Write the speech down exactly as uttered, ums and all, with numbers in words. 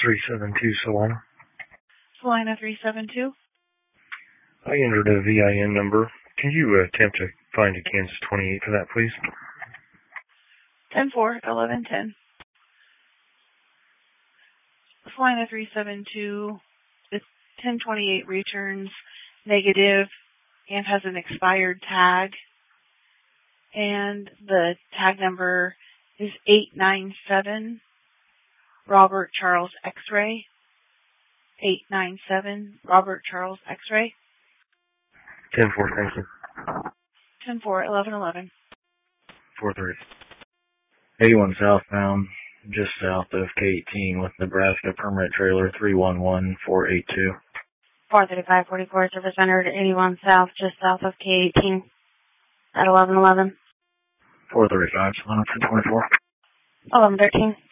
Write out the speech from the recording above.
three seven two, Salina. Salina three seven two. I entered a V I N number. Can you uh, attempt to find a Kansas twenty-eight for that, please? ten four, eleven ten. Salina three seven two. The ten twenty-eight returns negative and has an expired tag. And the tag number is eight nine seven, Robert Charles X-ray. eight nine seven, Robert Charles X-ray. ten four, thank you. ten four, eleven eleven. four thirty. eighty-one southbound, just south of K eighteen with Nebraska permanent trailer three one one four eight two. four thirty-five forty-four, service entered eighty-one south, just south of K eighteen at eleven eleven. four thirty-five, Salina two twenty-four. eleven thirteen.